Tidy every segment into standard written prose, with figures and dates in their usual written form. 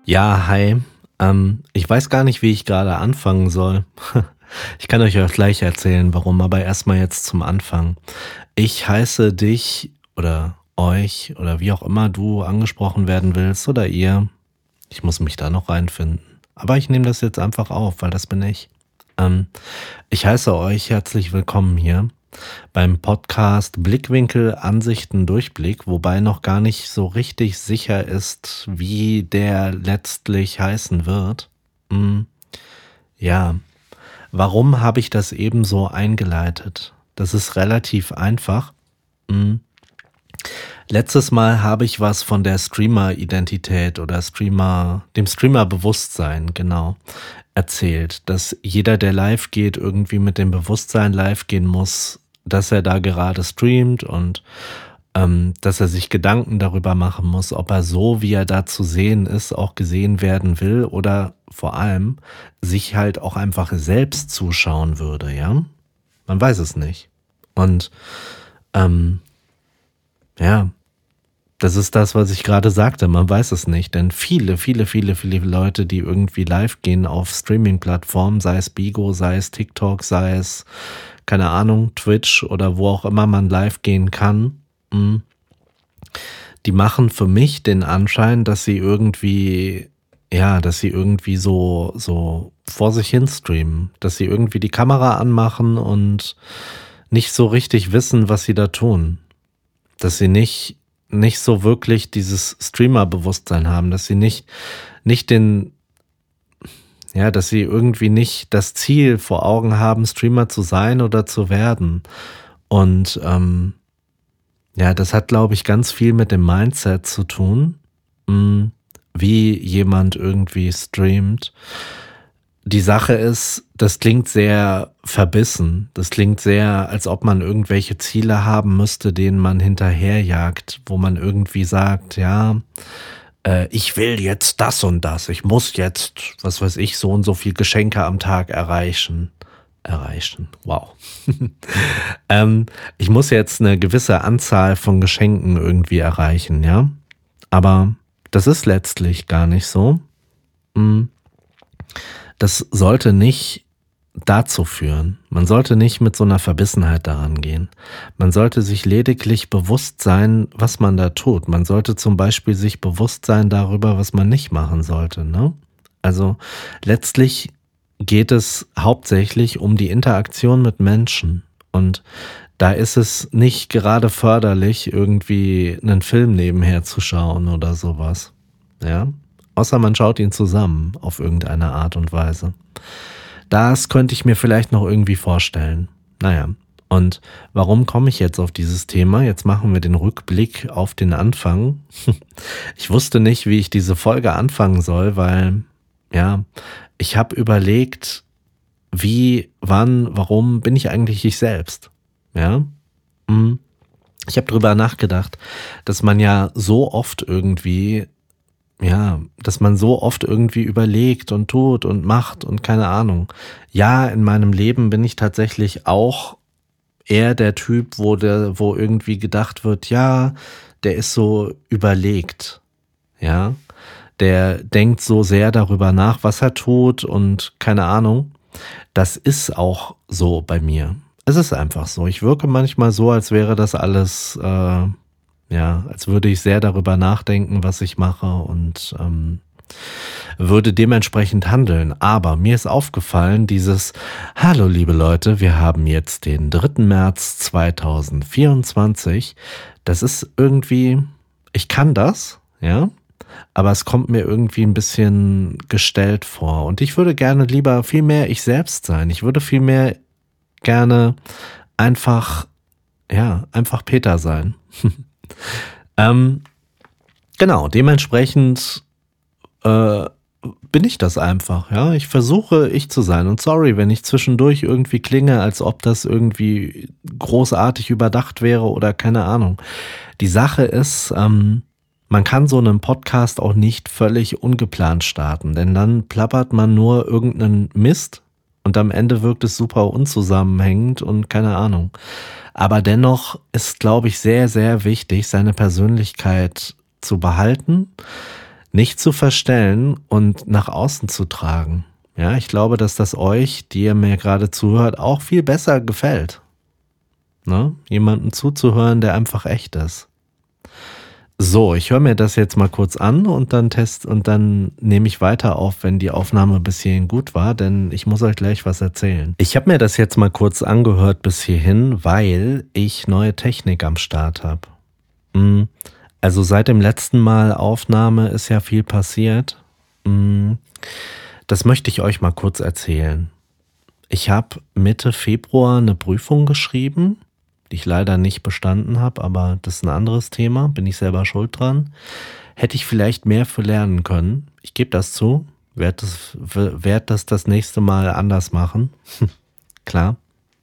Ja, hi. Ich weiß gar nicht, wie ich gerade anfangen soll. Ich kann euch auch gleich erzählen, warum, aber erstmal jetzt zum Anfang. Ich heiße dich oder euch oder wie auch immer du angesprochen werden willst oder ihr. Ich muss mich da noch reinfinden. Aber ich nehme das jetzt einfach auf, weil das bin ich. Ich heiße euch herzlich willkommen hier beim Podcast Blickwinkel, Ansichten, Durchblick, wobei noch gar nicht so richtig sicher ist, wie der letztlich heißen wird. Ja, warum habe ich das eben so eingeleitet? Das ist relativ einfach. Letztes Mal habe ich was von der Streamer-Identität oder dem Streamer-Bewusstsein, genau, erzählt, dass jeder, der live geht, irgendwie mit dem Bewusstsein live gehen muss, dass er da gerade streamt und dass er sich Gedanken darüber machen muss, ob er so, wie er da zu sehen ist, auch gesehen werden will oder vor allem sich halt auch einfach selbst zuschauen würde, ja? Man weiß es nicht. Und ja, das ist das, was ich gerade sagte. Man weiß es nicht, denn viele Leute, die irgendwie live gehen auf Streaming-Plattformen, sei es Bigo, sei es TikTok, sei es, keine Ahnung, Twitch oder wo auch immer man live gehen kann, die machen für mich den Anschein, dass sie irgendwie so vor sich hin streamen, dass sie irgendwie die Kamera anmachen und nicht so richtig wissen, was sie da tun. Dass sie nicht so wirklich dieses Streamer-Bewusstsein haben, dass sie dass sie irgendwie nicht das Ziel vor Augen haben, Streamer zu sein oder zu werden. Und das hat, glaube ich, ganz viel mit dem Mindset zu tun, wie jemand irgendwie streamt. Die Sache ist, das klingt sehr verbissen. Das klingt sehr, als ob man irgendwelche Ziele haben müsste, denen man hinterherjagt, wo man irgendwie sagt, ja, ich will jetzt das und das. Ich muss jetzt, was weiß ich, so und so viel Geschenke am Tag erreichen. Wow. Ich muss jetzt eine gewisse Anzahl von Geschenken irgendwie erreichen, ja. Aber das ist letztlich gar nicht so. Das sollte nicht dazu führen. Man sollte nicht mit so einer Verbissenheit daran gehen. Man sollte sich lediglich bewusst sein, was man da tut. Man sollte zum Beispiel sich bewusst sein darüber, was man nicht machen sollte, ne? Also letztlich geht es hauptsächlich um die Interaktion mit Menschen. Und da ist es nicht gerade förderlich, irgendwie einen Film nebenher zu schauen oder sowas. Ja? Außer man schaut ihn zusammen auf irgendeine Art und Weise. Das könnte ich mir vielleicht noch irgendwie vorstellen. Naja, und warum komme ich jetzt auf dieses Thema? Jetzt machen wir den Rückblick auf den Anfang. Ich wusste nicht, wie ich diese Folge anfangen soll, weil, ja, ich habe überlegt, wie, wann, warum bin ich eigentlich ich selbst? Ja, ich habe drüber nachgedacht, dass man ja so oft irgendwie überlegt und tut und macht und keine Ahnung. Ja, in meinem Leben bin ich tatsächlich auch eher der Typ, wo irgendwie gedacht wird, ja, der ist so überlegt, ja. Der denkt so sehr darüber nach, was er tut und keine Ahnung. Das ist auch so bei mir. Es ist einfach so. Ich wirke manchmal so, als wäre das alles, als würde ich sehr darüber nachdenken, was ich mache und würde dementsprechend handeln. Aber mir ist aufgefallen, Hallo liebe Leute, wir haben jetzt den 3. März 2024. Das ist irgendwie, ich kann das, ja, aber es kommt mir irgendwie ein bisschen gestellt vor. Und ich würde gerne lieber viel mehr ich selbst sein. Ich würde viel mehr gerne einfach Peter sein. Genau, dementsprechend bin ich das einfach, ja. Ich versuche, ich zu sein. Und sorry, wenn ich zwischendurch irgendwie klinge, als ob das irgendwie großartig überdacht wäre oder keine Ahnung. Die Sache ist, man kann so einen Podcast auch nicht völlig ungeplant starten, denn dann plappert man nur irgendeinen Mist und am Ende wirkt es super unzusammenhängend und keine Ahnung. Aber dennoch ist, glaube ich, sehr, sehr wichtig, seine Persönlichkeit zu behalten, nicht zu verstellen und nach außen zu tragen. Ja, ich glaube, dass das euch, die ihr mir gerade zuhört, auch viel besser gefällt. Ne? Jemandem zuzuhören, der einfach echt ist. So, ich höre mir das jetzt mal kurz an und dann nehme ich weiter auf, wenn die Aufnahme bis hierhin gut war, denn ich muss euch gleich was erzählen. Ich habe mir das jetzt mal kurz angehört bis hierhin, weil ich neue Technik am Start habe. Also seit dem letzten Mal Aufnahme ist ja viel passiert. Das möchte ich euch mal kurz erzählen. Ich habe Mitte Februar eine Prüfung geschrieben, die ich leider nicht bestanden habe, aber das ist ein anderes Thema, bin ich selber schuld dran. Hätte ich vielleicht mehr für lernen können. Ich gebe das zu, werde das nächste Mal anders machen. Klar.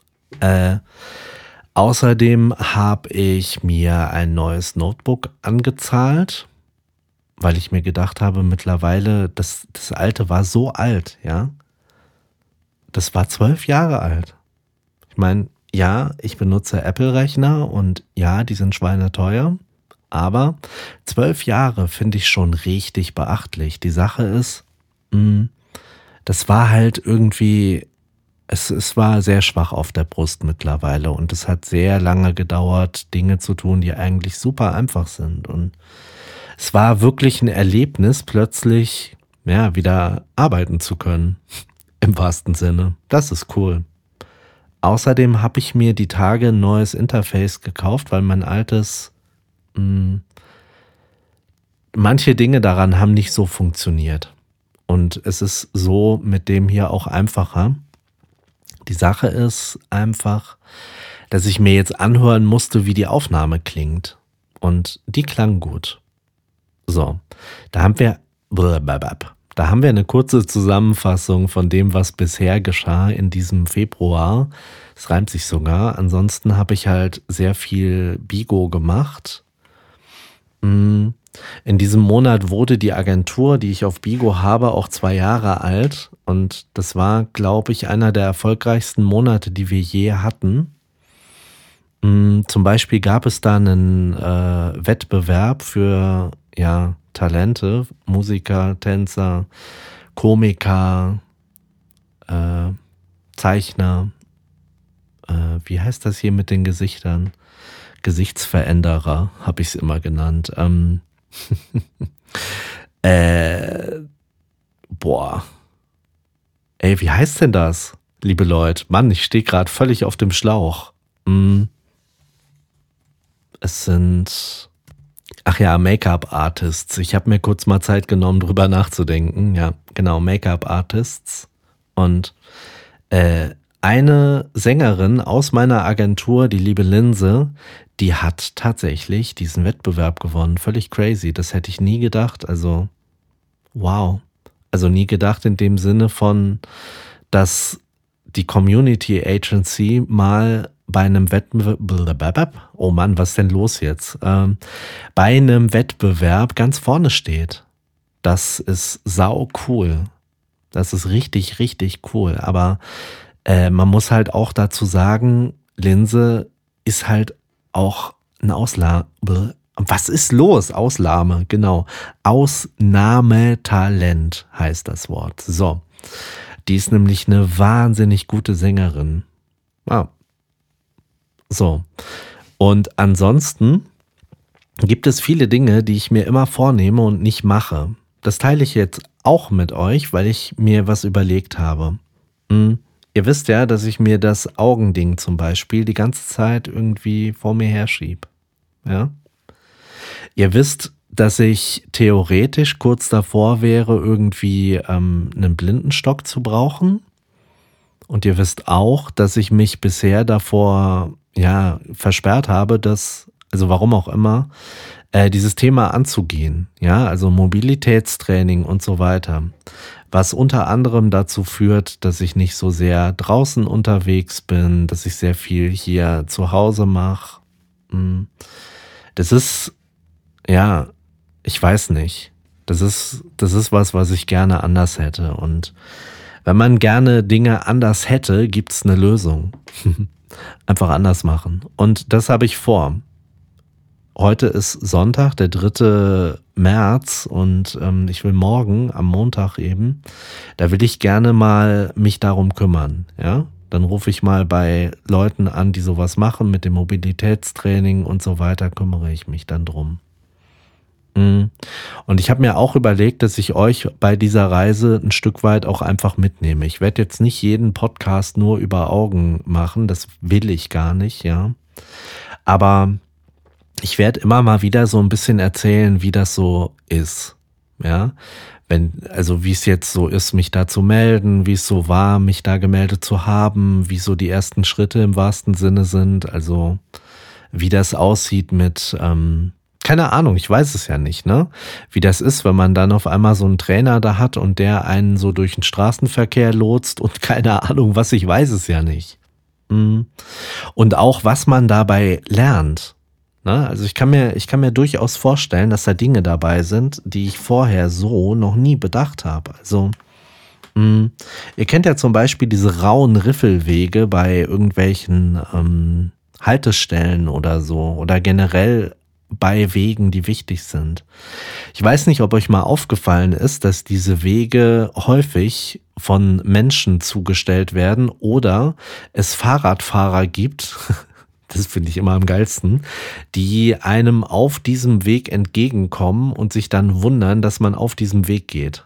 Außerdem habe ich mir ein neues Notebook angezahlt, weil ich mir gedacht habe, mittlerweile, das alte war so alt, ja. Das war 12 Jahre alt. Ich meine, ja, ich benutze Apple-Rechner und ja, die sind schweineteuer, aber 12 Jahre finde ich schon richtig beachtlich. Die Sache ist, das war halt irgendwie, es war sehr schwach auf der Brust mittlerweile und es hat sehr lange gedauert, Dinge zu tun, die eigentlich super einfach sind. Und es war wirklich ein Erlebnis, plötzlich ja wieder arbeiten zu können, im wahrsten Sinne. Das ist cool. Außerdem habe ich mir die Tage ein neues Interface gekauft, weil mein altes, manche Dinge daran haben nicht so funktioniert. Und es ist so mit dem hier auch einfacher. Die Sache ist einfach, dass ich mir jetzt anhören musste, wie die Aufnahme klingt. Und die klang gut. So, da haben wir eine kurze Zusammenfassung von dem, was bisher geschah in diesem Februar. Es reimt sich sogar. Ansonsten habe ich halt sehr viel Bigo gemacht. In diesem Monat wurde die Agentur, die ich auf Bigo habe, auch 2 Jahre alt. Und das war, glaube ich, einer der erfolgreichsten Monate, die wir je hatten. Zum Beispiel gab es da einen Wettbewerb für Talente, Musiker, Tänzer, Komiker, Zeichner, wie heißt das hier mit den Gesichtern? Gesichtsveränderer, habe ich es immer genannt. Ey, wie heißt denn das, liebe Leute? Mann, ich stehe gerade völlig auf dem Schlauch. Es sind... Ach ja, Make-up-Artists. Ich habe mir kurz mal Zeit genommen, drüber nachzudenken. Ja, genau, Make-up-Artists. Und eine Sängerin aus meiner Agentur, die liebe Linse, die hat tatsächlich diesen Wettbewerb gewonnen. Völlig crazy. Das hätte ich nie gedacht. Also, wow. Also nie gedacht in dem Sinne von, dass die Community Agency mal bei einem Wettbewerb, oh Mann, was ist denn los jetzt? Bei einem Wettbewerb ganz vorne steht. Das ist sau cool. Das ist richtig, richtig cool. Aber man muss halt auch dazu sagen, Linse ist halt auch ein Was ist los? Auslahme, genau. Ausnahmetalent heißt das Wort. So. Die ist nämlich eine wahnsinnig gute Sängerin. Ja. So. Und ansonsten gibt es viele Dinge, die ich mir immer vornehme und nicht mache. Das teile ich jetzt auch mit euch, weil ich mir was überlegt habe. Ihr wisst ja, dass ich mir das Augending zum Beispiel die ganze Zeit irgendwie vor mir herschiebe. Ja? Ihr wisst, dass ich theoretisch kurz davor wäre, irgendwie einen Blindenstock zu brauchen. Und ihr wisst auch, dass ich mich bisher davor versperrt habe, also warum auch immer, dieses Thema anzugehen. Ja, also Mobilitätstraining und so weiter. Was unter anderem dazu führt, dass ich nicht so sehr draußen unterwegs bin, dass ich sehr viel hier zu Hause mache. Das ist, ich weiß nicht. Das ist was ich gerne anders hätte. Und wenn man gerne Dinge anders hätte, gibt's eine Lösung. Einfach anders machen. Und das habe ich vor. heute ist Sonntag, der 3. März und ich will morgen, am Montag eben, da will ich gerne mal mich darum kümmern, ja. Dann rufe ich mal bei Leuten an, die sowas machen, mit dem Mobilitätstraining und so weiter, kümmere ich mich dann drum. Und ich habe mir auch überlegt, dass ich euch bei dieser Reise ein Stück weit auch einfach mitnehme. Ich werde jetzt nicht jeden Podcast nur über Augen machen, das will ich gar nicht, ja. Aber ich werde immer mal wieder so ein bisschen erzählen, wie das so ist, ja. Also wie es jetzt so ist, mich da zu melden, wie es so war, mich da gemeldet zu haben, wie so die ersten Schritte im wahrsten Sinne sind, also wie das aussieht mit, keine Ahnung, ich weiß es ja nicht, ne? Wie das ist, wenn man dann auf einmal so einen Trainer da hat und der einen so durch den Straßenverkehr lotst und keine Ahnung was, ich weiß es ja nicht. Und auch, was man dabei lernt. Also ich kann mir durchaus vorstellen, dass da Dinge dabei sind, die ich vorher so noch nie bedacht habe. Also ihr kennt ja zum Beispiel diese rauen Riffelwege bei irgendwelchen Haltestellen oder so oder generell bei Wegen, die wichtig sind. Ich weiß nicht, ob euch mal aufgefallen ist, dass diese Wege häufig von Menschen zugestellt werden oder es Fahrradfahrer gibt, das finde ich immer am geilsten, die einem auf diesem Weg entgegenkommen und sich dann wundern, dass man auf diesem Weg geht.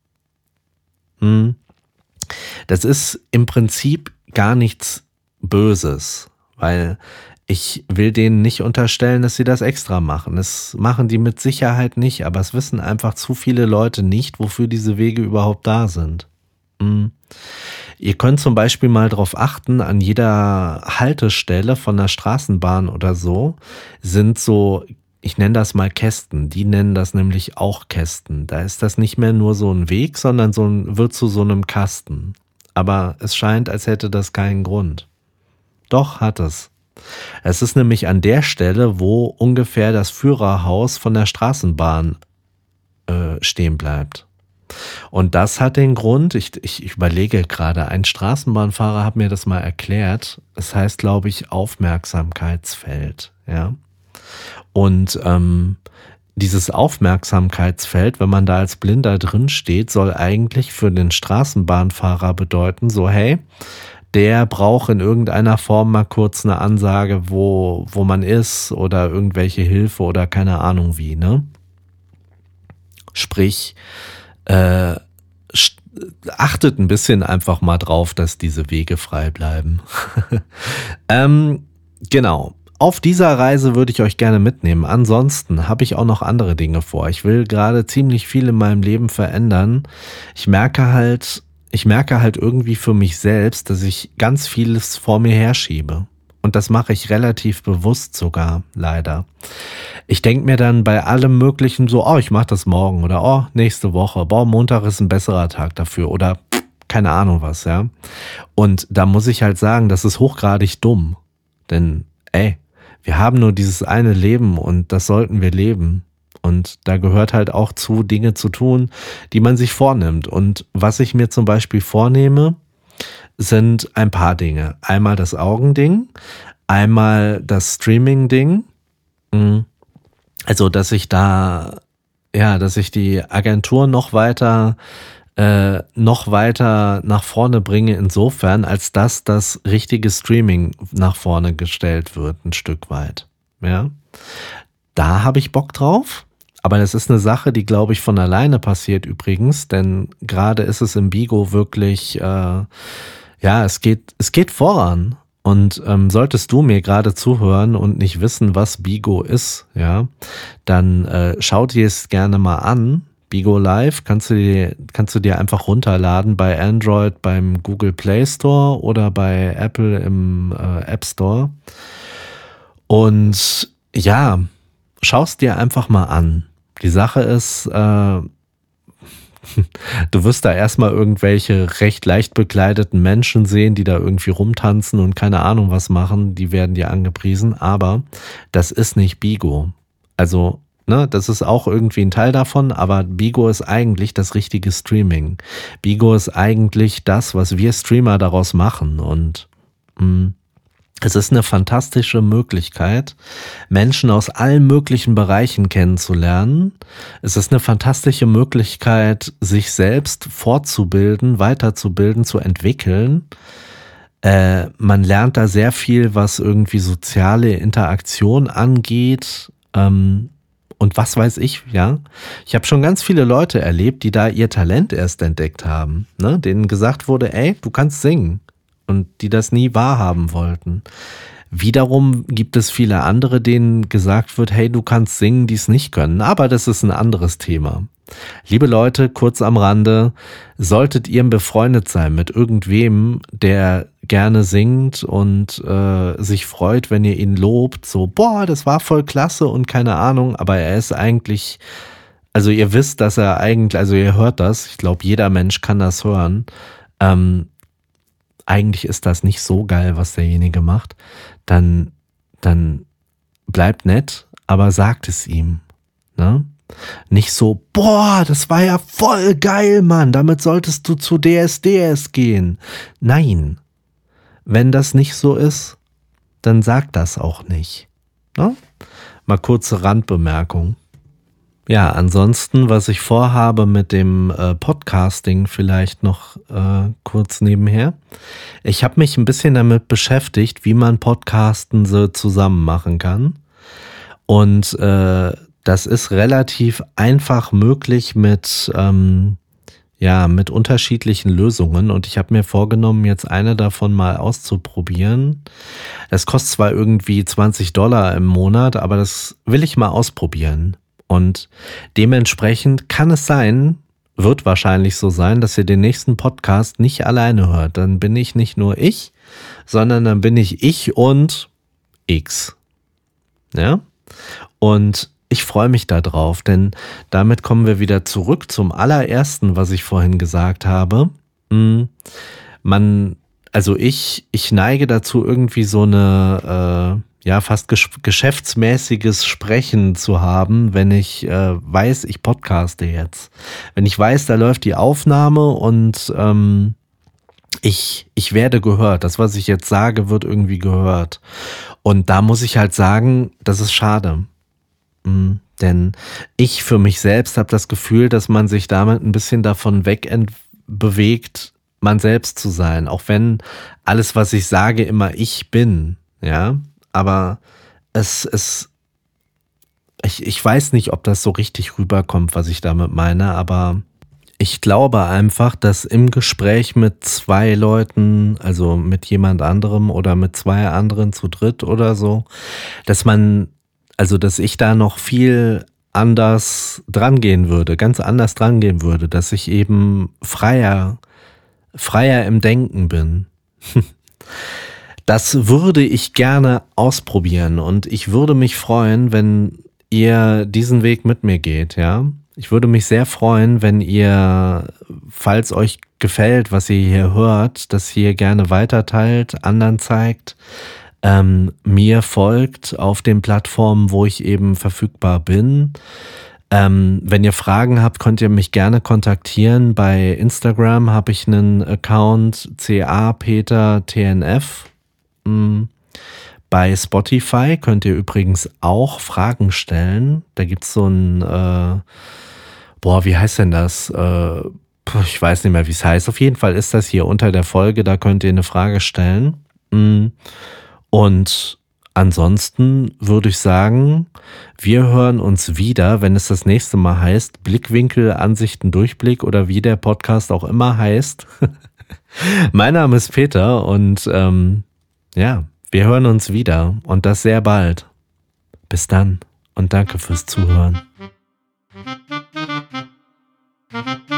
Das ist im Prinzip gar nichts Böses, weil ich will denen nicht unterstellen, dass sie das extra machen. Das machen die mit Sicherheit nicht, aber es wissen einfach zu viele Leute nicht, wofür diese Wege überhaupt da sind. Ihr könnt zum Beispiel mal darauf achten, an jeder Haltestelle von der Straßenbahn oder so sind so, ich nenne das mal Kästen, die nennen das nämlich auch Kästen. Da ist das nicht mehr nur so ein Weg, sondern wird zu so einem Kasten. Aber es scheint, als hätte das keinen Grund. Doch, hat es. Es ist nämlich an der Stelle, wo ungefähr das Führerhaus von der Straßenbahn stehen bleibt. Und das hat den Grund, ich überlege gerade, ein Straßenbahnfahrer hat mir das mal erklärt, es heißt, glaube ich, Aufmerksamkeitsfeld, ja. Und dieses Aufmerksamkeitsfeld, wenn man da als Blinder drin steht, soll eigentlich für den Straßenbahnfahrer bedeuten, so hey, der braucht in irgendeiner Form mal kurz eine Ansage, wo man ist oder irgendwelche Hilfe oder keine Ahnung wie, ne? Sprich, achtet ein bisschen einfach mal drauf, dass diese Wege frei bleiben. Genau. Auf dieser Reise würde ich euch gerne mitnehmen. Ansonsten habe ich auch noch andere Dinge vor. Ich will gerade ziemlich viel in meinem Leben verändern. Ich merke halt irgendwie für mich selbst, dass ich ganz vieles vor mir herschiebe. Und das mache ich relativ bewusst sogar, leider. Ich denke mir dann bei allem Möglichen so, oh, ich mache das morgen oder oh, nächste Woche, boah, Montag ist ein besserer Tag dafür oder keine Ahnung was, ja. Und da muss ich halt sagen, das ist hochgradig dumm. Denn, wir haben nur dieses eine Leben und das sollten wir leben. Und da gehört halt auch zu, Dinge zu tun, die man sich vornimmt. Und was ich mir zum Beispiel vornehme, sind ein paar Dinge. Einmal das Augending, einmal das Streaming-Ding. Also, dass ich die Agentur noch weiter nach vorne bringe, insofern, als dass das richtige Streaming nach vorne gestellt wird, ein Stück weit. Ja, da habe ich Bock drauf. Aber das ist eine Sache, die, glaube ich, von alleine passiert übrigens, denn gerade ist es im Bigo wirklich, es geht voran. Und solltest du mir gerade zuhören und nicht wissen, was Bigo ist, ja, dann schau dir es gerne mal an. Bigo Live kannst du dir einfach runterladen bei Android beim Google Play Store oder bei Apple im App Store. Und ja, schaust dir einfach mal an. Die Sache ist, du wirst da erstmal irgendwelche recht leicht bekleideten Menschen sehen, die da irgendwie rumtanzen und keine Ahnung was machen, die werden dir angepriesen, aber das ist nicht Bigo. Also, ne, das ist auch irgendwie ein Teil davon, aber Bigo ist eigentlich das richtige Streaming. Bigo ist eigentlich das, was wir Streamer daraus machen und Es ist eine fantastische Möglichkeit, Menschen aus allen möglichen Bereichen kennenzulernen. Es ist eine fantastische Möglichkeit, sich selbst fortzubilden, weiterzubilden, zu entwickeln. Man lernt da sehr viel, was irgendwie soziale Interaktion angeht. Und was weiß ich, ja. Ich habe schon ganz viele Leute erlebt, die da ihr Talent erst entdeckt haben, ne? Denen gesagt wurde, ey, du kannst singen. Und die das nie wahrhaben wollten. Wiederum gibt es viele andere, denen gesagt wird, hey, du kannst singen, die es nicht können. Aber das ist ein anderes Thema. Liebe Leute, kurz am Rande, solltet ihr befreundet sein mit irgendwem, der gerne singt und sich freut, wenn ihr ihn lobt, so, boah, das war voll klasse und keine Ahnung, aber er ist eigentlich, also ihr wisst, dass er eigentlich, also ihr hört das, ich glaube, jeder Mensch kann das hören, eigentlich ist das nicht so geil, was derjenige macht, dann bleibt nett, aber sagt es ihm, ne? Nicht so, boah, das war ja voll geil, Mann, damit solltest du zu DSDS gehen. Nein, wenn das nicht so ist, dann sag das auch nicht, ne? Mal kurze Randbemerkung. Ja, ansonsten, was ich vorhabe mit dem Podcasting vielleicht noch kurz nebenher. Ich habe mich ein bisschen damit beschäftigt, wie man Podcasten so zusammen machen kann. Und das ist relativ einfach möglich mit unterschiedlichen Lösungen. Und ich habe mir vorgenommen, jetzt eine davon mal auszuprobieren. Das kostet zwar irgendwie $20 im Monat, aber das will ich mal ausprobieren. Und dementsprechend kann es sein, wird wahrscheinlich so sein, dass ihr den nächsten Podcast nicht alleine hört. Dann bin ich nicht nur ich, sondern dann bin ich und X. Ja? Und ich freue mich da drauf, denn damit kommen wir wieder zurück zum allerersten, was ich vorhin gesagt habe. Ich neige dazu, irgendwie so eine fast geschäftsmäßiges Sprechen zu haben, wenn ich weiß, ich podcaste jetzt. Wenn ich weiß, da läuft die Aufnahme und ich werde gehört. Das, was ich jetzt sage, wird irgendwie gehört. Und da muss ich halt sagen, das ist schade. Denn ich für mich selbst habe das Gefühl, dass man sich damit ein bisschen davon wegbewegt, man selbst zu sein. Auch wenn alles, was ich sage, immer ich bin, ja. Aber ich weiß nicht, ob das so richtig rüberkommt, was ich damit meine, aber ich glaube einfach, dass im Gespräch mit zwei Leuten, also mit jemand anderem oder mit zwei anderen zu dritt oder so, dass ich da noch viel anders drangehen würde, ganz anders drangehen würde, dass ich eben freier im Denken bin. Das würde ich gerne ausprobieren und ich würde mich freuen, wenn ihr diesen Weg mit mir geht, ja. Ich würde mich sehr freuen, wenn ihr, falls euch gefällt, was ihr hier hört, das hier gerne weiterteilt, anderen zeigt, mir folgt auf den Plattformen, wo ich eben verfügbar bin. Wenn ihr Fragen habt, könnt ihr mich gerne kontaktieren. Bei Instagram habe ich einen Account capetertnf. Bei Spotify könnt ihr übrigens auch Fragen stellen. Da gibt's so ein, wie heißt denn das? Ich weiß nicht mehr, wie es heißt. Auf jeden Fall ist das hier unter der Folge, da könnt ihr eine Frage stellen. Und ansonsten würde ich sagen, wir hören uns wieder, wenn es das nächste Mal heißt, Blickwinkel, Ansichten, Durchblick oder wie der Podcast auch immer heißt. Mein Name ist Peter und wir hören uns wieder und das sehr bald. Bis dann und danke fürs Zuhören.